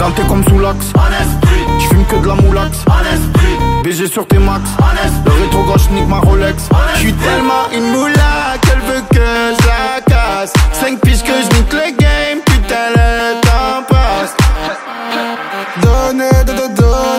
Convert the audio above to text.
Édenté comme sous l'axe. J'fume que de la moulax. BG sur tes max. Le rétro gauche nique ma Rolex. J'suis tellement une moula qu'elle veut que je la